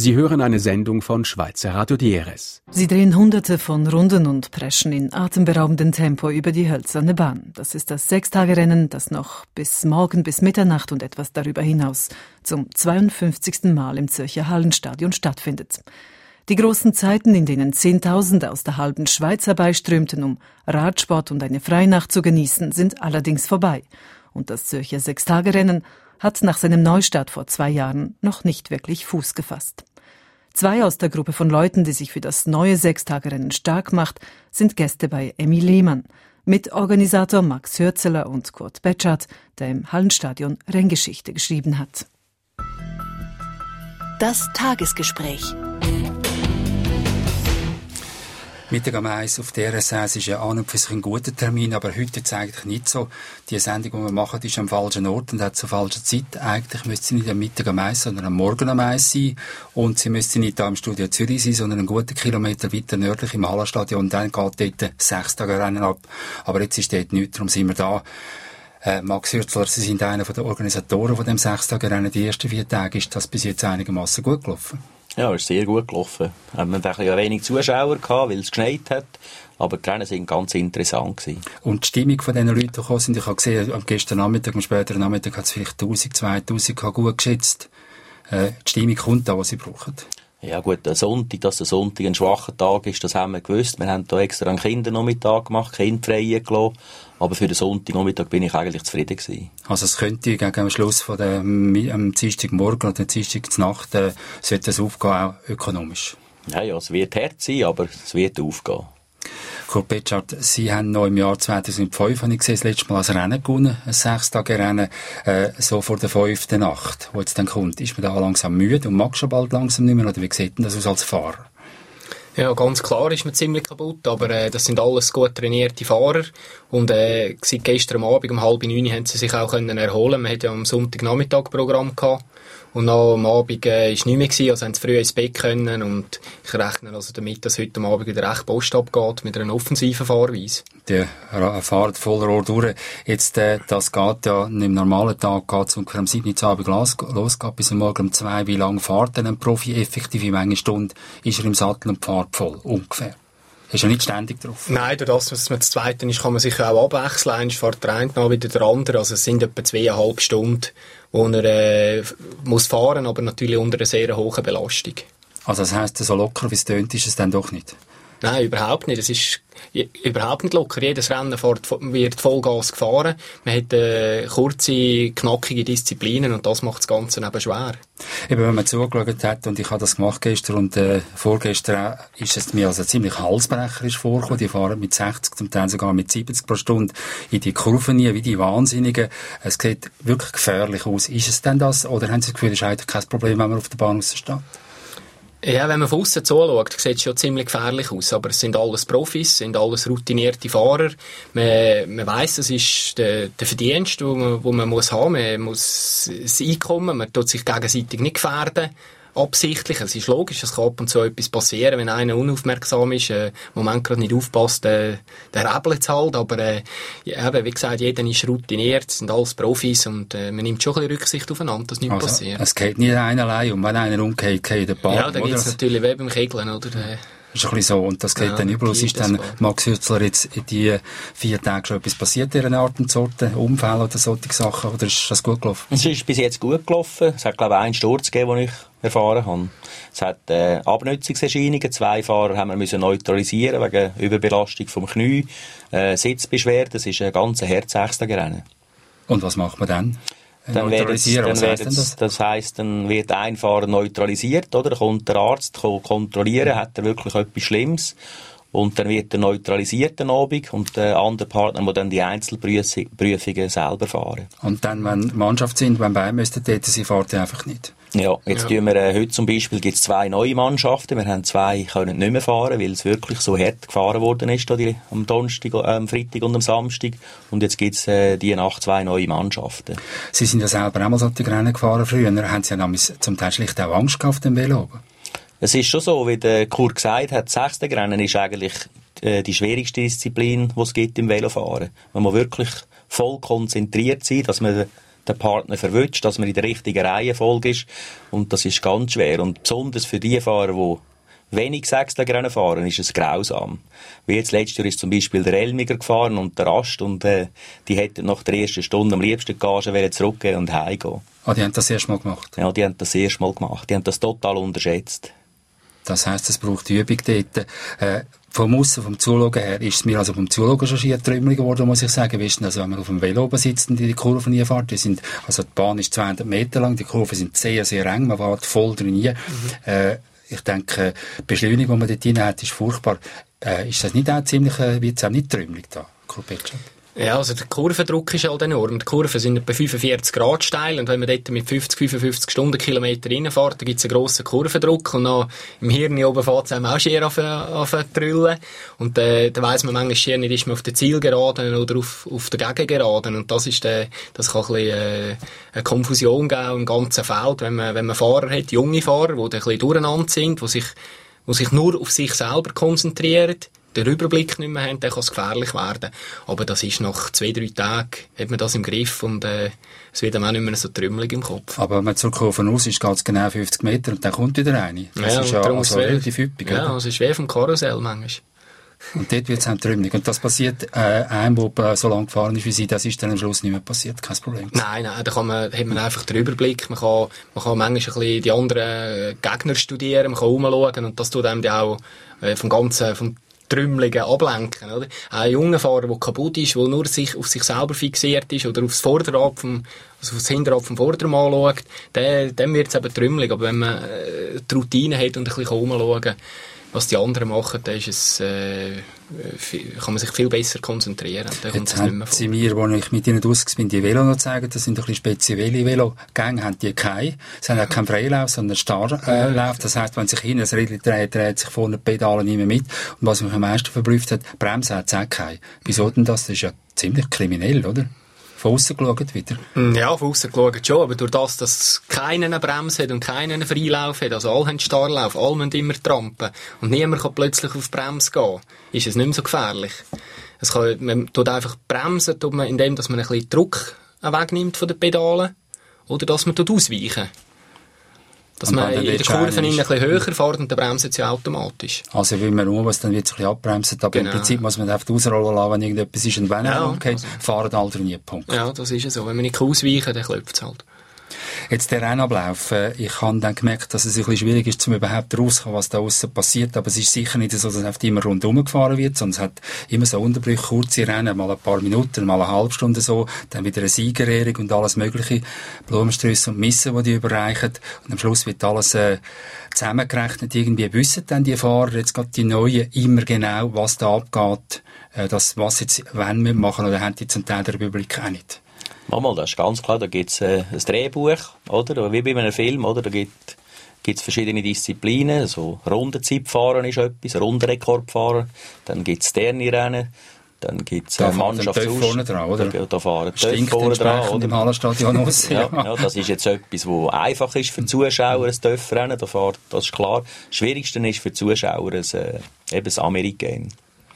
Sie hören eine Sendung von Schweizer Radio DRS. Sie drehen Hunderte von Runden und preschen in atemberaubendem Tempo über die hölzerne Bahn. Das ist das Sechstagerennen, das noch bis morgen bis Mitternacht und etwas darüber hinaus zum 52. Mal im Zürcher Hallenstadion stattfindet. Die großen Zeiten, in denen Zehntausende aus der halben Schweiz herbeiströmten, um Radsport und eine Freinacht zu genießen, sind allerdings vorbei. Und das Zürcher Sechstagerennen hat nach seinem Neustart vor 2 Jahren noch nicht wirklich Fuß gefasst. 2 aus der Gruppe von Leuten, die sich für das neue Sechstagerennen stark macht, sind Gäste bei Emmy Lehmann, Mitorganisator Max Hürzeler und Kurt Betschart, der im Hallenstadion Renngeschichte geschrieben hat. Das Tagesgespräch. Mittag am 1 auf der DRS ist ja an und für sich ein guter Termin, aber heute ist es eigentlich nicht so. Die Sendung, die wir machen, ist am falschen Ort und hat zur falschen Zeit. Eigentlich müsste sie nicht am Mittag am 1, sondern am Morgen am 1 sein. Und sie müsste nicht da im Studio Zürich sein, sondern einen guten Kilometer weiter nördlich im Hallenstadion. Und dann geht dort 6 Tage Rennen ab. Aber jetzt ist dort nichts, darum sind wir da. Max Hürzeler, Sie sind einer der Organisatoren von dem 6-Tage-Rennen. Die ersten 4 Tage, ist das bis jetzt einigermaßen gut gelaufen? Ja, es ist sehr gut gelaufen. Wir hatten ein bisschen wenig Zuschauer gehabt, weil es geschneit hat. Aber die Rennen waren ganz interessant gewesen. Und die Stimmung von diesen Leuten, die gekommen sind, ich habe gesehen, am gestern Nachmittag, am späteren Nachmittag hat es vielleicht 1000, 2000 gehabt, gut geschätzt. Die Stimmung kommt da, was sie brauchen. Ja gut, dass der Sonntag ein schwacher Tag ist, das haben wir gewusst. Wir haben da extra einen Kindernachmittag gemacht, kindfrei gelassen. Aber für den Sonntagnachmittag bin ich eigentlich zufrieden gewesen. Also es könnte gegen am Schluss von am Dienstagmorgen oder Dienstagnacht sollte das aufgehen, auch ökonomisch? Ja, es wird hart sein, aber es wird aufgehen. Kurt Betschart, Sie haben noch im Jahr 2005, habe ich gesehen, das letzte Mal ein Rennen gewonnen, ein 6-Tage-Rennen, so vor der 5. Nacht, wo jetzt dann kommt. Ist man da langsam müde und mag schon bald langsam nicht mehr, oder wie sieht denn das aus als Fahrer? Ja, ganz klar ist man ziemlich kaputt, aber das sind alles gut trainierte Fahrer und seit gestern Abend um 8:30 haben sie sich auch erholen. Man hatte ja am Sonntagnachmittag Programm gehabt und noch am Abend ist nichts mehr gewesen, also haben sie früh ins Bett können und ich rechne also damit, dass heute am Abend wieder recht Post abgeht mit einer offensiven Fahrweise. Der fahrt voller Rohr durch. Jetzt, das geht ja, im normalen Tag geht es ungefähr am 7. Abend losgeht, bis am Morgen um 2. Wie lange fährt denn ein Profi effektiv? Wie viele Stunden ist er im Sattel und fährt voll? Ungefähr. Ist ja nicht ständig drauf? Nein, durch das, dass man das Zweite ist, kann man sich auch abwechseln. Einmal fährt der eine, dann wieder der andere. Also es sind etwa 2,5 Stunden, wo er muss fahren, aber natürlich unter einer sehr hohen Belastung. Also das heisst, so locker wie es tönt, ist es dann doch nicht? Nein, überhaupt nicht. Es ist überhaupt nicht locker. Jedes Rennen wird Vollgas gefahren. Man hat kurze, knackige Disziplinen und das macht das Ganze eben schwer. Eben, wenn man zugeschaut hat, und ich habe das gemacht gestern und vorgestern auch, ist es mir also ziemlich halsbrecherisch vorgekommen. Die fahren mit 60, zum Teil sogar mit 70 pro Stunde in die Kurven wie die Wahnsinnigen. Es sieht wirklich gefährlich aus. Ist es denn das? Oder haben Sie das Gefühl, es ist eigentlich kein Problem, wenn man auf der Bahn raussteht? Ja, wenn man von aussen zuschaut, sieht es schon ziemlich gefährlich aus. Aber es sind alles Profis, sind alles routinierte Fahrer. Man weiss, es ist der Verdienst, den man muss haben. Man muss das Einkommen, man tut sich gegenseitig nicht gefährden. Absichtlich. Es ist logisch, es kann ab und zu etwas passieren, wenn einer unaufmerksam ist, im Moment gerade nicht aufpasst, der rebelt es halt, aber eben, wie gesagt, jeder ist routiniert, es sind alles Profis und man nimmt schon ein bisschen Rücksicht aufeinander, dass nichts passiert. Es geht nicht einer allein und wenn einer umgeht, geht der Bahn. Ja, dann gibt es natürlich wie beim Kegeln, oder? Ist ein bisschen so. Und das geht dann überall. Ist dann, Max Hürzeler, jetzt in die 4 Tage schon etwas passiert, in einer Art und Sorte, Unfälle oder solche Sachen, oder ist das gut gelaufen? Es ist bis jetzt gut gelaufen. Es hat, glaube ich, einen Sturz gegeben, den ich erfahren habe. Es hat Abnutzungserscheinungen. 2 Fahrer haben wir neutralisieren wegen Überbelastung vom Knie. Sitzbeschwerden. Das ist ein ganz hartes Rennen. Und was macht man dann? Das heisst, dann wird ein Fahrer neutralisiert, oder? Dann kommt der Arzt kontrollieren, hat er wirklich etwas Schlimmes. Und dann wird er neutralisiert am Abend und der andere Partner muss dann die Einzelprüfungen selber fahren. Und dann, wenn Mannschaft sind, wenn beide müssten, sie fahren einfach nicht? Ja, jetzt tun wir, heute zum Beispiel gibt es 2 neue Mannschaften. Wir haben 2 können nicht mehr fahren, weil es wirklich so hart gefahren worden ist, am Donnerstag, am Freitag und am Samstag. Und jetzt gibt es die Nacht 2 neue Mannschaften. Sie sind ja selber auch mal solche Rennen gefahren früher. Haben Sie ja zum Teil schlicht auch Angst gehabt auf dem Velo? Es ist schon so, wie der Kurt gesagt hat, das 6. Rennen ist eigentlich die schwierigste Disziplin, die es gibt im Velofahren. Man muss wirklich voll konzentriert sein, dass man den Partner verwünscht, dass man in der richtigen Reihenfolge ist. Und das ist ganz schwer. Und besonders für die Fahrer, die wenig Sechstagerennen fahren, ist es grausam. Wie jetzt letztes Jahr ist zum Beispiel der Elmiger gefahren und der Rast und die hätten nach der ersten Stunde am liebsten die Gage zurückgehen und heimgehen. Ah, die haben das erst mal gemacht? Ja, die haben das erst mal gemacht. Die haben das total unterschätzt. Das heisst, es braucht Übung dort. Vom Aussen, vom Zuschauen her, ist es mir also vom Zuschauen schon schier trümmelig geworden, muss ich sagen. Wie ist denn das, wenn man auf dem Velo oben sitzt und in die Kurven fährt? Also die Bahn ist 200 Meter lang, die Kurven sind sehr, sehr eng, man fährt voll drin. Ich denke, die Beschleunigung, die man dort rein hat, ist furchtbar. Ist das nicht auch ziemlich, wird es auch nicht trümmelig da, Kurpetscha? Ja, also der Kurvendruck ist halt enorm. Die Kurven sind etwa 45 Grad steil und wenn man dort mit 50-55 Stundenkilometer reinfährt, dann gibt es einen grossen Kurvendruck und dann im Hirn oben fährt es einem auch schier auf zu trüllen. Und dann weiss man manchmal schier nicht, ist man auf der Zielgeraden oder auf der Gegengeraden. Und das kann ein bisschen eine Konfusion geben im ganzen Feld, wenn man Fahrer hat, junge Fahrer, die ein bisschen durcheinander sind, die sich nur auf sich selber konzentrieren, den Überblick nicht mehr haben, dann kann es gefährlich werden. Aber das ist nach 2-3 Tagen, hat man das im Griff und es wird einem auch nicht mehr so trümmelig im Kopf. Aber wenn man zur Kurve raus ist, geht es genau 50 Meter und dann kommt wieder rein. Das ist ja also relativ üppig. Ja, es ist wie vom Karussell manchmal. Und dort wird es auch trümmelig. Und das passiert einem, der so lange gefahren ist wie Sie, das ist dann am Schluss nicht mehr passiert, kein Problem. Nein, da hat man einfach den Überblick. Man kann manchmal ein bisschen die anderen Gegner studieren, man kann rumschauen und das tut einem dann auch vom Trümmeligen ablenken, oder? Ein junger Fahrer, der kaputt ist, der nur auf sich selber fixiert ist oder aufs Vorderrad auf das Hinterrad vom Vordermann schaut, dann wird es eben trümmelig. Aber wenn man die Routine hat und ein bisschen rumschauen kann, was die anderen machen, dann ist kann man sich viel besser konzentrieren. Dann kommt es nicht mehr vor. Sie mir, als ich mit Ihnen ausgegangen bin, die Velo noch zeigen, das sind ein bisschen spezielle Velogänge, haben die keine. Sie haben auch keinen Freilauf, sondern einen Starrlauf. Das heisst, wenn sich hinten ein Rädchen dreht sich vorne die Pedale nicht mehr mit. Und was mich am meisten verblüfft hat, Bremsen hat es auch keine. Wieso denn das? Das ist ja ziemlich kriminell, oder? Von aussen geschaut wieder. Ja, von aussen geschaut schon, aber durch das, dass keiner eine Bremse hat und keiner einen Freilauf hat, also alle haben Starrlauf, alle müssen immer trampen und niemand kann plötzlich auf die Bremse gehen, ist es nicht mehr so gefährlich. Man tut einfach bremsen, indem dass man ein bisschen Druck wegnimmt von den Pedalen oder dass man ausweichen. Dass man in der Kurve ein bisschen höher fährt und dann bremst sie automatisch. Also wenn man muss, dann wird es ein bisschen abbremsen, aber im Prinzip muss man einfach ausrollen lassen, wenn irgendetwas ist und wenn er umgeht, fahren alle nie Punkt. Ja, das ist so. Wenn man nicht ausweichen, dann klopft es halt. Jetzt der Rennablauf. Ich habe dann gemerkt, dass es ein bisschen schwierig ist, um überhaupt rauszukommen, was da aussen passiert. Aber es ist sicher nicht so, dass es einfach immer rundherum gefahren wird, sondern es hat immer so Unterbrüche, kurze Rennen, mal ein paar Minuten, mal eine halbe Stunde so, dann wieder eine Siegerehrung und alles mögliche, Blumenstrüsse und Missen, die überreichen. Und am Schluss wird alles zusammengerechnet. Irgendwie wissen dann die Fahrer, jetzt gerade die Neuen, immer genau, was da abgeht, was jetzt wenn wir machen, oder haben die zum Teil der Republik auch nicht. Mal, das ist ganz klar, da gibt es ein Drehbuch, oder? Wie bei einem Film, oder? Da gibt es verschiedene Disziplinen, so Rundenzeitfahren ist etwas, Rundenrekordfahren, dann gibt es Terni-Rennen, dann gibt es Mannschaftsauswahl. Da fahren die vorne dran, oder? Im Hallenstadion aus. Ja, das ist jetzt etwas, was einfach ist für die Zuschauer, ein Töpfrennen, das ist klar. Das Schwierigste ist für die Zuschauer das American.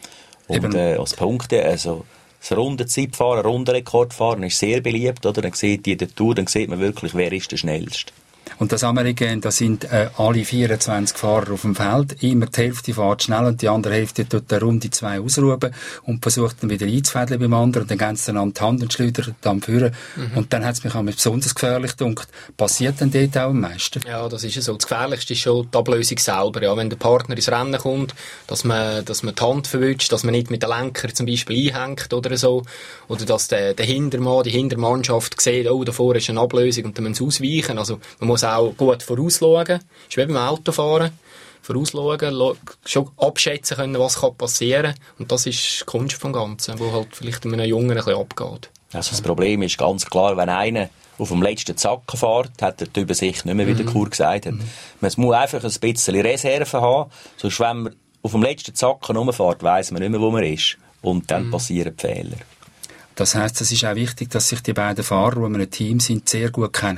Und als Punkte, also das Rundenzeitfahren, Rundenrekordfahren ist sehr beliebt, oder? Dann sieht jede Tour, dann sieht man wirklich, wer ist der Schnellste. Und das American, da sind alle 24 Fahrer auf dem Feld. Immer die Hälfte fährt schnell und die andere Hälfte tut der Runde 2 ausruhen und versucht dann wieder einzufädeln beim anderen. Und dann gehen sie dann an die Hand und schleudern dann führen. Und dann hat es mich auch besonders gefährlich gedacht. Passiert dann dort auch am meisten? Ja, das ist so. Das Gefährlichste ist schon die Ablösung selber. Ja, wenn der Partner ins Rennen kommt, dass man die Hand verwünscht, dass man nicht mit dem Lenker zum Beispiel einhängt oder so. Oder dass der Hintermann, die Hintermannschaft sieht, oh, davor ist eine Ablösung und dann müssen sie ausweichen. Also man muss auch gut vorausschauen. Das ist wie beim Autofahren. Vorausschauen, schon abschätzen können, was passieren kann. Und das ist die Kunst vom Ganzen, wo halt vielleicht einem Jungen ein bisschen abgeht. Also das Problem ist ganz klar, wenn einer auf dem letzten Zacken fährt, hat er die Übersicht nicht mehr, wie der Kur gesagt hat. Man muss einfach ein bisschen Reserve haben, sonst wenn man auf dem letzten Zacken rumfährt, weiss man nicht mehr, wo man ist. Und dann passieren die Fehler. Das heisst, es ist auch wichtig, dass sich die beiden Fahrer, die in einem Team sind, sehr gut kennen.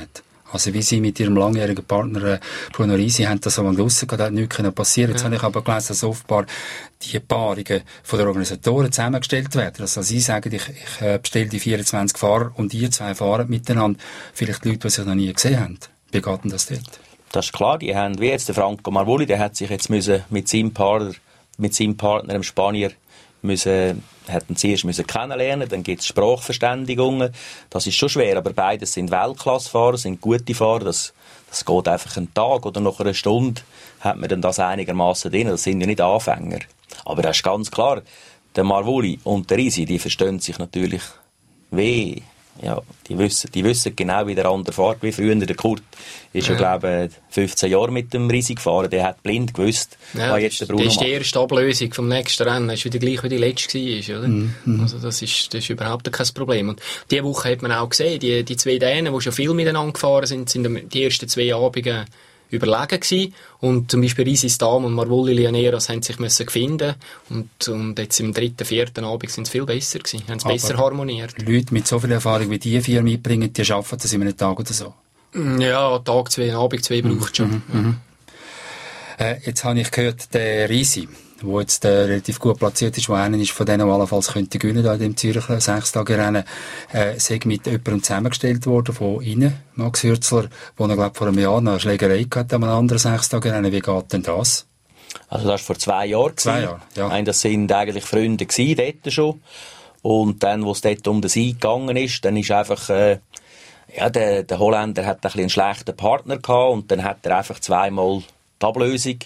Also wie Sie mit Ihrem langjährigen Partner Bruno Risi haben das so lange rausgegeben, da hat nichts passieren. Jetzt habe ich aber gelesen, dass offenbar die Paarungen von den Organisatoren zusammengestellt werden. Also Sie sagen, ich bestelle die 24 Fahrer und ihr 2 fahren miteinander. Vielleicht Leute, die sich noch nie gesehen haben. Wie geht denn das dort? Das ist klar, die haben, wie jetzt der Franco Marvulli, der hat sich jetzt mit seinem Partner, dem Spanier, hätten sie erst kennenlernen, dann gibt es Sprachverständigungen. Das ist schon schwer, aber beides sind Weltklassefahrer, sind gute Fahrer. Das geht einfach einen Tag oder nach einer Stunde hat man dann das einigermaßen drin. Das sind ja nicht Anfänger. Aber das ist ganz klar, der Marvulli und der Risi, die verstehen sich natürlich weh. Ja, die wissen genau, wie der andere fährt, wie früher. Der Kurt ist ja, glaube ich, 15 Jahre mit dem Risi gefahren. Der hat blind gewusst, was jetzt der Bruno macht. Das ist die erste Ablösung vom nächsten Rennen. Das ist wieder gleich, wie die letzte war, oder? Also das ist überhaupt kein Problem. Und diese Woche hat man auch gesehen, die 2 Dänen, die schon viel miteinander gefahren sind die ersten 2 Abende überlegen gewesen. Und zum Beispiel Risis Dam und Marvulli Llaneras haben sich finden und jetzt im 3., 4. Abend sind sie viel besser gewesen, haben es besser harmoniert. Leute mit so viel Erfahrung wie die 4 mitbringen, die schaffen das in einem Tag oder so? Ja, Tag 2, Abend 2 braucht schon. Jetzt habe ich gehört, der Risi, der jetzt relativ gut platziert ist, der einer ist von denen, der allenfalls könnte gewinnen da in dem Zürcher 6-Tage-Rennen, sei mit jemandem zusammengestellt worden von Ihnen, Max Hürzler, wo er, glaube vor einem Jahr noch eine Schlägerei hatte an einem anderen 6-Tage-Rennen. Wie geht denn das? Also das war vor 2 Jahren. 2 Jahre, ja. Das sind eigentlich Freunde gewesen, dort schon. Und dann, wo es dort um den Sieg gegangen ist, dann ist einfach, der Holländer hat ein bisschen einen schlechten Partner gehabt und dann hat er einfach 2-mal die Ablösung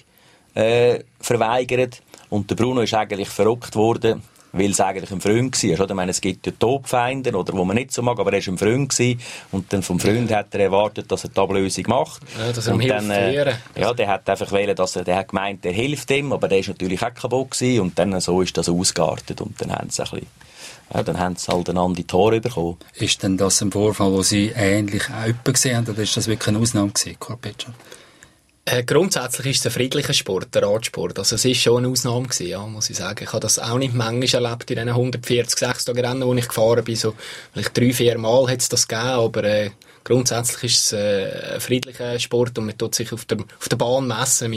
verweigert. Und der Bruno ist eigentlich verrückt worden, weil es eigentlich ein Freund war. Ich meine, es gibt ja Topfeinde, oder, wo man nicht so mag, aber er war ein Freund gewesen. Und dann vom Freund hat er erwartet, dass er die Ablösung macht. Ja, dass er ihm hilft verlieren. Ja, der hat einfach wollen, der hat gemeint, er hilft ihm, aber der ist natürlich auch kaputt gewesen. Und dann so ist das ausgeartet. Und dann haben sie ein bisschen, dann haben sie halt einander die Tore bekommen. Ist denn das ein Vorfall, wo Sie ähnlich auch jemanden gesehen haben, oder ist das wirklich eine Ausnahme gewesen, Kurt Peschel? Grundsätzlich ist es ein friedlicher Sport, der Radsport. Also es ist schon eine Ausnahme gewesen, ja, muss ich sagen. Ich habe das auch nicht manchmal erlebt in diesen 140 6-Tage-Rennen, wo ich gefahren bin. So, vielleicht 3-4 Mal hat es das gegeben, aber grundsätzlich ist es ein friedlicher Sport und man tut sich auf der Bahn messen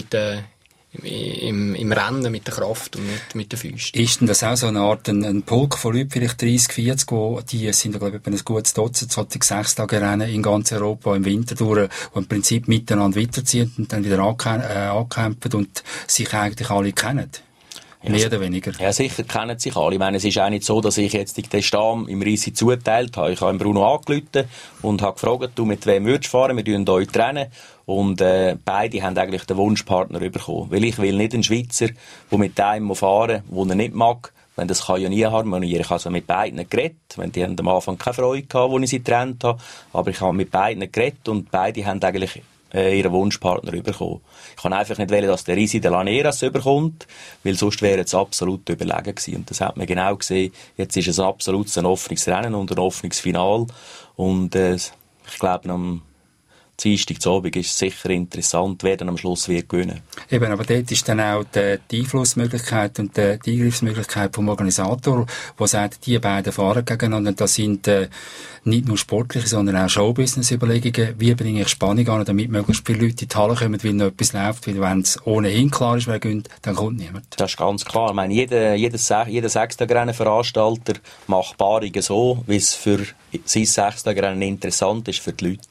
im Rennen mit der Kraft und nicht mit den Füßen. Ist denn das auch so eine Art ein Pulk von Leuten, vielleicht 30, 40, die sind, glaube ich, ein gutes Dutzend, solche 6-Tage-Rennen in ganz Europa im Winter durch, die im Prinzip miteinander weiterziehen und dann wieder ankämpfen und sich eigentlich alle kennen? Mehr oder weniger. Ja, sicher kennen sich alle. Ich meine, es ist auch nicht so, dass ich jetzt den Stamm im Risi zugeteilt habe. Ich habe Bruno angerufen und habe gefragt, du, mit wem würdest du fahren? Wir trennen euch. Und beide haben eigentlich den Wunschpartner bekommen. Weil ich will nicht einen Schweizer, der mit einem fahren muss, den er nicht mag. Wenn das kann ja nie harmonieren. Ich habe also mit beiden geredet. Die haben am Anfang keine Freude gehabt, als ich sie getrennt habe. Aber ich habe mit beiden geredet und beide haben eigentlich ihren Wunschpartner bekommen. Ich kann einfach nicht wollen, dass der Risi de Llaneras überkommt, weil sonst wäre es absolut überlegen gewesen. Und das hat man genau gesehen. Jetzt ist es ein absolutes offenes Rennen und ein offenes Final. Und ich glaube, am Dienstagabend ist es sicher interessant, wer dann am Schluss wird gewinnen. Eben, aber dort ist dann auch die Einflussmöglichkeit und die Eingriffsmöglichkeit vom Organisator, der sagt, die beiden fahren gegeneinander. Und das sind nicht nur sportliche, sondern auch Showbusiness-Überlegungen. Wie bringe ich Spannung an, damit möglichst viele Leute in die Halle kommen, weil noch etwas läuft. Weil wenn es ohnehin klar ist, wer gewinnt, dann kommt niemand. Das ist ganz klar. Ich meine, jeder 6-Tage-Rennen-Veranstalter macht Paarungen so, wie es für sein 6-Tage-Rennen interessant ist für die Leute.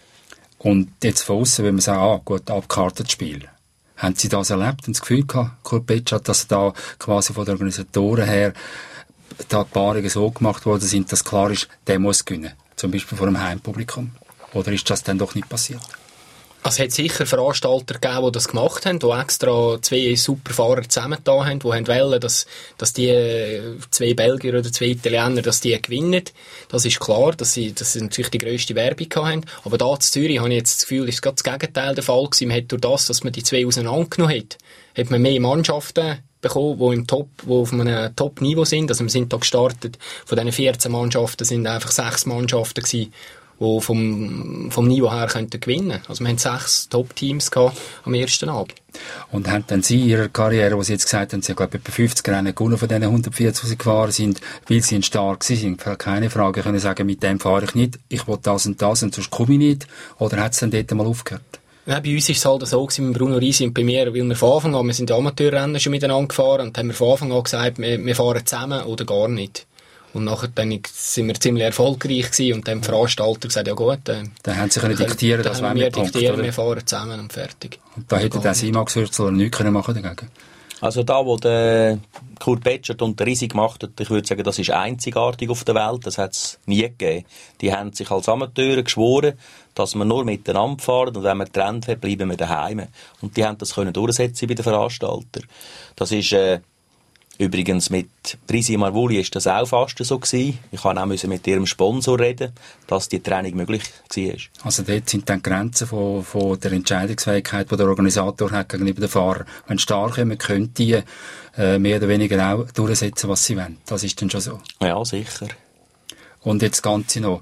Und jetzt von aussen, wenn man sagt, gut, abgekartet Spiel. Haben Sie das erlebt und das Gefühl gehabt, Kurt Peschel, dass da quasi von den Organisatoren her da die Paarungen so gemacht worden sind, dass klar ist, der muss gewinnen? Zum Beispiel vor einem Heimpublikum. Oder ist das dann doch nicht passiert? Also es hat sicher Veranstalter gegeben, die das gemacht haben, die extra 2 Superfahrer zusammengetan haben, die wollen, dass die 2 Belgier oder 2 Italiener, dass die gewinnen. Das ist klar, dass sie natürlich die grösste Werbung haben. Aber da in Zürich habe ich jetzt das Gefühl, ist gerade das Gegenteil der Fall gewesen. Man hat durch das, dass man die 2 auseinandergenommen hat man mehr Mannschaften bekommen, die auf einem Top-Niveau sind. Also wir sind da gestartet, von diesen 14 Mannschaften sind einfach 6 Mannschaften gewesen, die vom Niveau her könnten gewinnen. Also wir haben 6 Top-Teams gehabt am ersten Abend. Und haben dann Sie in Ihrer Karriere, wo Sie jetzt gesagt haben, Sie haben, glaube ich, etwa 50 Rennen gewonnen von diesen 140, die gefahren sind, weil Sie ein Star waren, keine Frage, können sagen, mit dem fahre ich nicht, ich will das und sonst komme ich nicht, oder hat es dann dort mal aufgehört? Ja, bei uns war es halt so mit Bruno Risi und bei mir, weil wir von Anfang an, wir sind ja Amateurrennen schon miteinander gefahren, und haben wir von Anfang an gesagt, wir fahren zusammen oder gar nicht. Und nachher dann sind wir ziemlich erfolgreich gewesen, und dann haben die Veranstalter gesagt, ja gut, dann haben sie können diktieren, das wollen wir diktieren, wir fahren zusammen und fertig. Und da hätte der Max Hürzel nichts machen dagegen. Also da, wo der Kurt Betschert und der Risi gemacht hat, ich würde sagen, das ist einzigartig auf der Welt, das hat es nie gegeben. Die haben sich als Amateure geschworen, dass wir nur miteinander fahren, und wenn wir getrennt werden, bleiben wir daheim. Und die haben das können durchsetzen bei den Veranstaltern. Das ist übrigens mit Risi Marvuli ist das auch fast so gewesen. Ich musste auch mit ihrem Sponsor reden, dass die Training möglich war. Also dort sind dann die Grenzen von der Entscheidungsfähigkeit, die der Organisator hat gegenüber den Fahrern. Wenn stark kommen, können die mehr oder weniger auch durchsetzen, was sie wollen. Das ist dann schon so. Ja, sicher. Und jetzt das Ganze noch.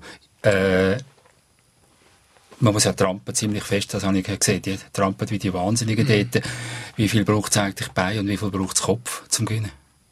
Man muss ja trampen ziemlich fest, das habe ich gesehen. Die trampen wie die Wahnsinnigen dort. Wie viel braucht es eigentlich Bein und wie viel braucht es Kopf zum Gewinnen?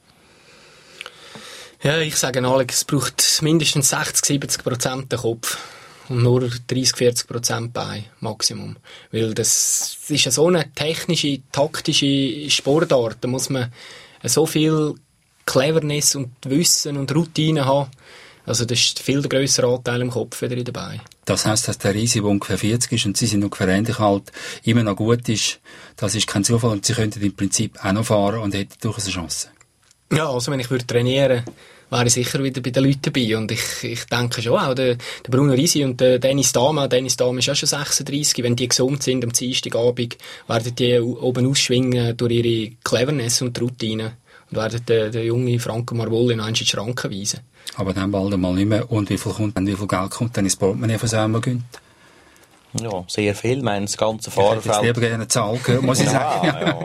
Ja, ich sage Alex, es braucht mindestens 60-70% den Kopf und nur 30-40% Bein, Maximum. Weil das ist ja so eine technische, taktische Sportart, da muss man so viel Cleverness und Wissen und Routine haben. Also das ist viel der grössere Anteil im Kopf wieder in den Beinen. Das heisst, dass der Risi, der ungefähr 40 ist und Sie sind ungefähr ähnlich alt, immer noch gut ist. Das ist kein Zufall und Sie könnten im Prinzip auch noch fahren und hätten durchaus eine Chance. Ja, also wenn ich trainieren würde, wäre ich sicher wieder bei den Leuten dabei. Und ich denke schon, auch der Bruno Risi und der Dennis Dama ist auch schon 36. Wenn die gesund sind am Dienstagabend, werden die oben ausschwingen durch ihre Cleverness und Routine und werden den jungen Franco Marvoli noch in die Schranken weisen. Aber dann bald einmal nicht mehr. Und wie viel Geld kommt dann ins Portemonnaie von Selma Günt? Ja, sehr viel. Ich meine, das ganze Fahrerfeld... Ich hätte jetzt lieber gerne eine Zahl gehört, muss ich sagen.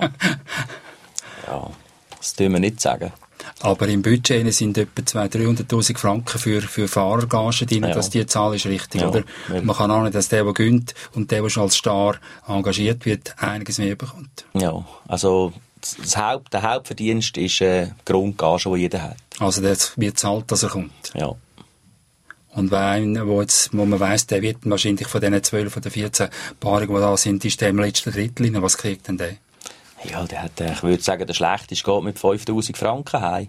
Ja, das tun wir nicht sagen. Aber im Budget sind etwa 200.000-300.000 Franken für Fahrergagen drin, dass die Zahl ist richtig, oder? Man kann auch nicht, dass der gönnt und der schon als Star engagiert wird, einiges mehr bekommt. Ja, also der Hauptverdienst ist die Grundgage, die jeder hat. Also der wird zahlt, dass er kommt? Ja. Und wo man weiss, der wird wahrscheinlich von diesen 12 oder 14 Paarungen, die da sind, ist der im letzten Drittel rein. Was kriegt denn der? Ja, der hat, ich würde sagen, der Schlechteste geht mit 5'000 Franken heim.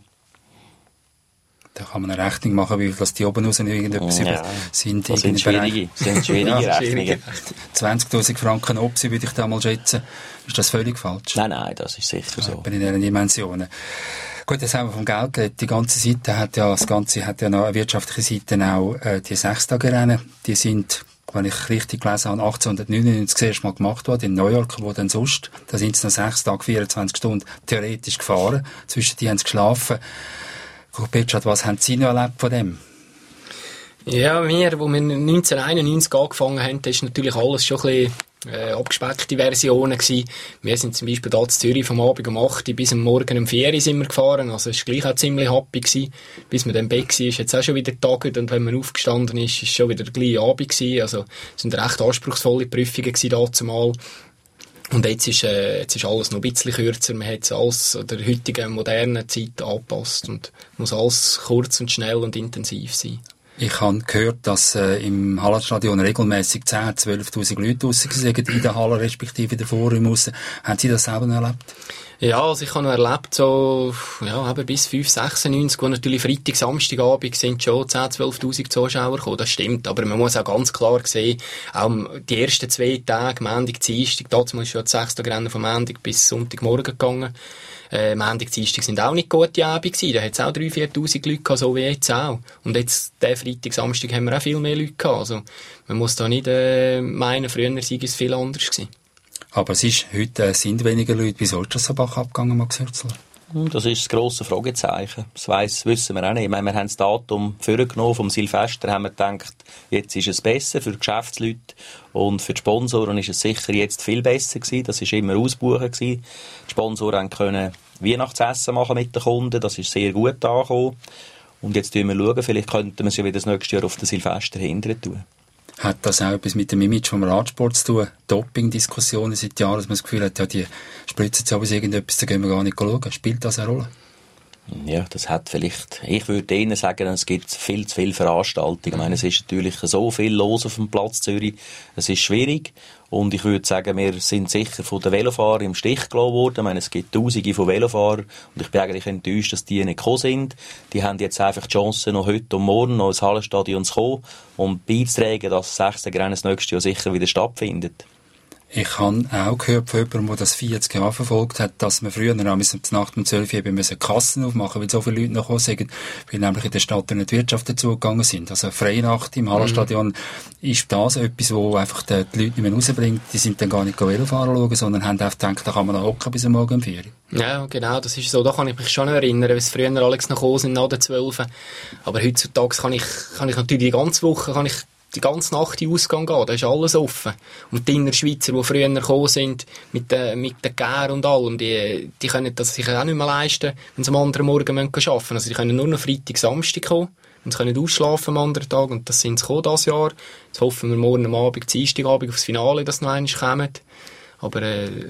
Da kann man eine Rechnung machen, wie viel das die oben raus irgendetwas sind. Das sind schwierige Rechnungen. 20'000 Franken Opsi würde ich da mal schätzen. Ist das völlig falsch? Nein, das ist sicher so. In diesen Dimensionen. Gut, jetzt haben wir vom Geld geredet. Die ganze Seite hat ja noch eine wirtschaftliche Seite, auch die 6-Tage-Rennen. Die sind, wenn ich richtig gelesen habe, 1899 das erste Mal gemacht worden in New York, wo dann sonst, da sind sie noch 6 Tage, 24 Stunden theoretisch gefahren. Zwischen die haben sie geschlafen. Kurt Betschert, was haben Sie noch erlebt von dem? Ja, wo wir 1991 angefangen haben, ist natürlich alles schon ein bisschen abgespeckte Versionen gewesen. Wir sind zum Beispiel da in Zürich vom Abend um 8 Uhr bis am Morgen um 4 Uhr sind wir gefahren. Also es war gleich auch ziemlich happy gewesen. Bis man dann im Bett war, ist jetzt auch schon wieder Tag, und wenn man aufgestanden ist, ist schon wieder der gleiche Abend gewesen. Also es sind recht anspruchsvolle Prüfungen gewesen dazumal. Und jetzt ist alles noch ein bisschen kürzer. Man hat es alles der heutigen modernen Zeit angepasst und muss alles kurz und schnell und intensiv sein. Ich habe gehört, dass im Hallenstadion regelmäßig 10.000, 12.000 Leute draussen sind in der Halle, respektive in der Vorraum raus. Haben Sie das selber noch erlebt? Ja, also ich habe noch erlebt, so, ja, eben bis 596, wo natürlich Freitag, Samstagabend sind schon 10.000, 12.000 Zuschauer gekommen, das stimmt. Aber man muss auch ganz klar sehen, auch die ersten 2 Tage, Montag, Dienstag, dazu ist schon das 6-Tage-Rennen von Montag bis Sonntagmorgen gegangen. Montag, Dienstag sind auch nicht gute Abende gewesen. Da hat es auch 3.000, 4.000 Leute gehabt, so wie jetzt auch. Und jetzt, den Freitag, Samstag haben wir auch viel mehr Leute gehabt. Also, man muss da nicht meinen, früher sei es viel anders gewesen. Aber es ist heute, sind weniger Leute. Wieso ist das so Bach abgegangen, Max Hürzel? Das ist das grosse Fragezeichen. Das wissen wir auch nicht. Ich meine, wir haben das Datum vorgenommen vom Silvester, haben wir gedacht, jetzt ist es besser für die Geschäftsleute und für die Sponsoren ist es sicher jetzt viel besser gewesen. Das war immer ausbuchen gewesen. Die Sponsoren können Weihnachtsessen machen mit den Kunden. Das ist sehr gut angekommen. Und jetzt schauen wir, vielleicht könnten wir es ja wieder das nächste Jahr auf den Silvester hindern tun. Hat das auch etwas mit dem Image vom Radsport zu tun? Doping-Diskussionen seit Jahren, dass man das Gefühl hat, ja, die spritzen jetzt aber irgendetwas, da gehen wir gar nicht schauen. Spielt das eine Rolle? Ja, das hat vielleicht, ich würde Ihnen sagen, es gibt viel zu viele Veranstaltungen. Ich meine, es ist natürlich so viel los auf dem Platz Zürich. Es ist schwierig. Und ich würde sagen, wir sind sicher von den Velofahrern im Stich gelassen worden. Ich meine, es gibt Tausende von Velofahrern. Und ich bin eigentlich enttäuscht, dass die nicht gekommen sind. Die haben jetzt einfach die Chance, noch heute und morgen noch ins Hallenstadion zu kommen und beizutragen, dass das 6. Rennen das nächste Jahr sicher wieder stattfindet. Ich habe auch gehört von jemandem, der das 40 Jahre verfolgt hat, dass man früher am Nacht um 12 Uhr eben Kassen aufmachen, weil so viele Leute noch gekommen sind, weil nämlich in der Stadt und die Wirtschaft dazugegangen sind. Also eine Freinacht im Hallenstadion ist das etwas, wo einfach die Leute nicht mehr rausbringt. Die sind dann gar nicht Velofahren schauen, sondern haben einfach gedacht, da kann man noch hocken bis am Morgen um 4 Uhr. Ja, genau, das ist so. Da kann ich mich schon erinnern, wie es früher alle noch gekommen sind, nach den 12. Aber heutzutage kann ich natürlich die ganze Woche, die ganze Nacht in den Ausgang gehen, da ist alles offen. Und die Innerschweizer, die früher gekommen sind, mit den Gär und allem, die können das sich auch nicht mehr leisten, wenn sie am anderen Morgen arbeiten müssen. Also die können nur noch Freitag, Samstag kommen und sie können ausschlafen am anderen Tag. Und das sind sie gekommen dieses Jahr. Jetzt hoffen wir morgen am Abend, Dienstagabend aufs Finale, dass noch einmal kommen. Aber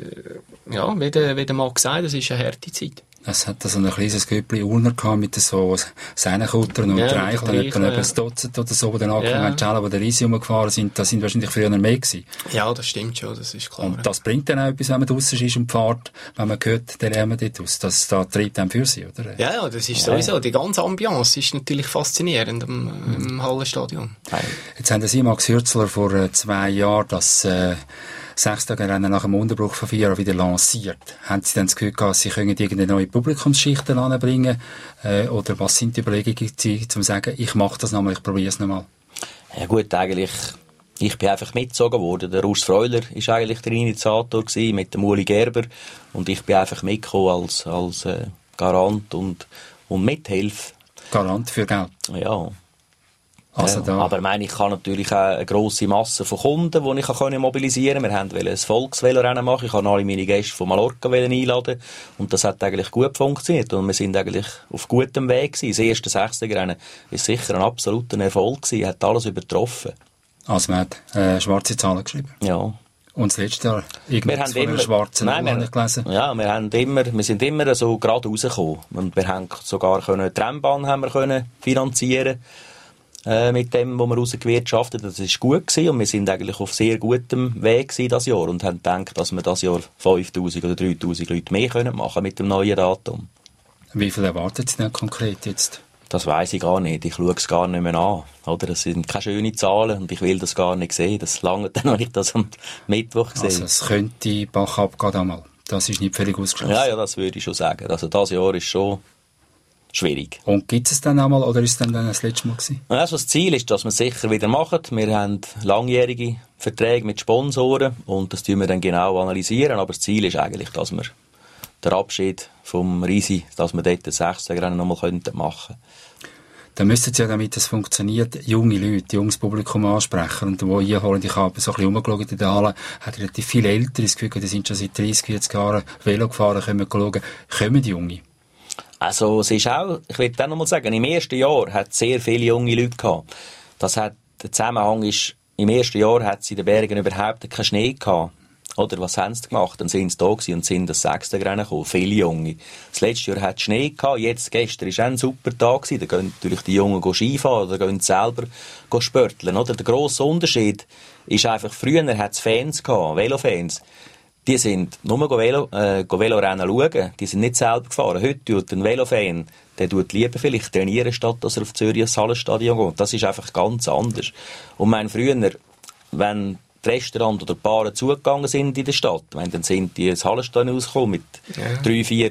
ja, wie der Mann gesagt, das ist eine harte Zeit. Es hat so ein kleines Güppli Urner gehabt mit so Sennenkuttern und Treicheln, etwa ein Dutzend oder so, die dann angefangen haben, die der Riese rumgefahren sind, das sind wahrscheinlich früher mehr gewesen. Ja, das stimmt schon, das ist klar. Und das bringt dann auch etwas, wenn man draussen ist und fährt, wenn man hört, der Lärm dort aus. Das treibt einem für sie, oder? Ja, das ist sowieso. Die ganze Ambiance ist natürlich faszinierend im Hallenstadion. Jetzt haben Sie, Max Hürzler, vor 2 Jahren das 6-Tage-Rennen nach dem Unterbruch von 4 Jahren wieder lanciert. Haben Sie dann das Gefühl gehabt, Sie können irgendeine neue Publikumsschicht anbringen? Oder was sind die Überlegungen, um zu sagen, ich mache das nochmal, ich probiere es nochmal? Ja gut, eigentlich, ich bin einfach mitgezogen worden. Der Urs Freuler war eigentlich der Initiator gewesen, mit dem Uli Gerber. Und ich bin einfach mitgekommen als Garant und Mithilfe. Garant für Geld? Ja. Also da. Aber ich habe natürlich auch eine grosse Masse von Kunden, die ich mobilisieren konnte. Wir wollten ein Volksvelorennen machen. Ich wollte alle meine Gäste von Mallorca einladen. Und das hat eigentlich gut funktioniert. Und wir sind eigentlich auf gutem Weg gewesen. Das erste 6. Rennen war sicher ein absoluter Erfolg gewesen. Hat alles übertroffen. Also man hat schwarze Zahlen geschrieben? Ja. Und das letzte Jahr irgendwas von einer schwarzen Null, habe ich gelesen? Ja, wir sind immer so gerade rausgekommen. Und wir haben sogar die Trambahn finanzieren mit dem, was wir rausgewirtschaftet haben. Das war gut gewesen und wir sind eigentlich auf sehr gutem Weg dieses Jahr und haben gedacht, dass wir dieses Jahr 5'000 oder 3'000 Leute mehr machen können mit dem neuen Datum. Wie viel erwartet Sie denn konkret jetzt? Das weiss ich gar nicht. Ich schaue es gar nicht mehr an. Oder? Das sind keine schönen Zahlen und ich will das gar nicht sehen. Das lange dann, wenn ich das am Mittwoch sehe. Also es könnte Bach abgehen einmal. Das ist nicht völlig ausgeschlossen. Ja, das würde ich schon sagen. Also das Jahr ist schon schwierig. Und gibt es dann einmal oder ist es dann das letzte Mal gewesen? Also das Ziel ist, dass wir es sicher wieder machen. Wir haben langjährige Verträge mit Sponsoren und das tun wir dann genau analysieren. Aber das Ziel ist eigentlich, dass wir den Abschied vom Risi, dass wir dort das 6. Rennen nochmal machen könnten. Dann müssten Sie ja, damit das funktioniert, junge Leute, junges Publikum ansprechen. Und wo ich holen, ich habe so ein bisschen rumgeschaut in der Halle, hat relativ viele Ältere das Gefühl, die sind schon seit 30, 40 Jahren Velo gefahren, können schauen, kommen die Junge? Also es ist auch, ich will dann noch mal sagen, im ersten Jahr hat es sehr viele junge Leute gehabt. Der Zusammenhang ist, im ersten Jahr hat es in den Bergen überhaupt keinen Schnee gehabt. Oder was haben sie gemacht? Dann sind sie da gewesen und sind das 6. Rennen gekommen. Viele Junge. Das letzte Jahr hat es Schnee gehabt. Gestern war auch ein super Tag gewesen. Da gehen natürlich die Jungen Skifahren oder gehen selber spörteln. Oder? Der grosse Unterschied ist einfach, früher hat es Fans gehabt, Velofans. Die sind nur Velorennen schauen. Die sind nicht selber gefahren. Heute tut ein Velofan, der tut lieber vielleicht trainieren, statt dass er auf Zürich ins Hallenstadion geht. Das ist einfach ganz anders. Und früher, wenn die Restaurants oder die Baren zugegangen sind in der Stadt, dann sind die ins Hallenstadion rausgekommen mit 3-4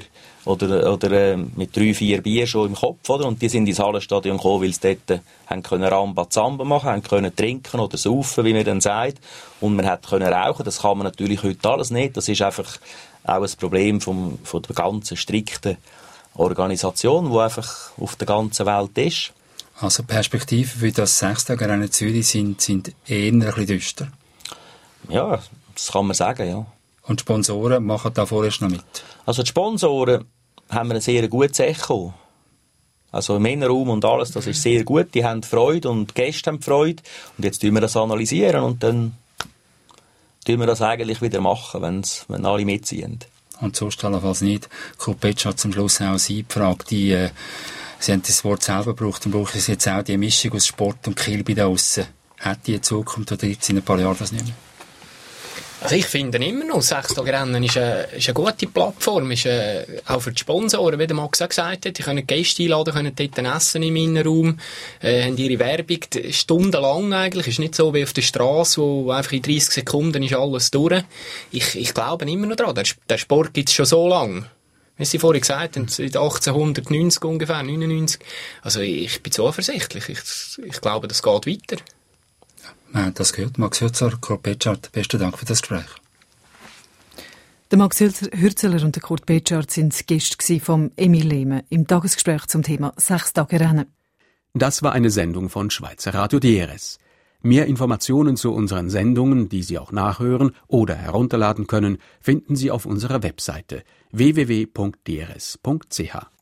oder mit 3-4 Bier schon im Kopf, oder? Und die sind ins Hallenstadion gekommen, weil sie dort haben können Ramba Zamba machen, haben können trinken oder saufen, wie man dann sagt. Und man hat können rauchen. Das kann man natürlich heute alles nicht. Das ist einfach auch ein Problem von der ganzen strikten Organisation, die einfach auf der ganzen Welt ist. Also Perspektiven für das 6-Tage-Rennen Zürich sind eher ein bisschen düster. Ja, das kann man sagen, ja. Und die Sponsoren machen da vorerst noch mit? Also die Sponsoren haben wir ein sehr gutes Echo. Also Männerraum und alles, das ist sehr gut. Die haben Freude und die Gäste haben Freude. Und jetzt tun wir das analysieren und dann tun wir das eigentlich wieder machen, wenn alle mitziehen. Und sonst allenfalls nicht. Kurt Petsch hat zum Schluss auch Sie gefragt, Sie haben das Wort selber gebraucht, dann brauchen Sie jetzt auch die Mischung aus Sport und Kilby da aussen. Hat die in Zukunft oder gibt es in ein paar Jahren das nicht mehr? Also ich finde immer noch, 6-Tage-Rennen ist eine gute Plattform, ist auch für die Sponsoren, wie der Max auch gesagt hat, die können Gäste einladen, können dort essen im Innenraum, haben ihre Werbung stundenlang eigentlich, ist nicht so wie auf der Straße, wo einfach in 30 Sekunden ist alles durch. Ich glaube immer noch daran, der Sport gibt es schon so lange. Wie Sie vorhin gesagt haben, seit 1890 ungefähr, 99. Also ich bin zuversichtlich, ich glaube, das geht weiter. Wir haben das gehört. Max Hürzeler, Kurt Petschart, besten Dank für das Gespräch. Der Max Hürzeler und der Kurt Petschart sind Gäste vom Emil Lehme im Tagesgespräch zum Thema 6-Tage-Rennen. Das war eine Sendung von Schweizer Radio DRS. Mehr Informationen zu unseren Sendungen, die Sie auch nachhören oder herunterladen können, finden Sie auf unserer Webseite www.drs.ch.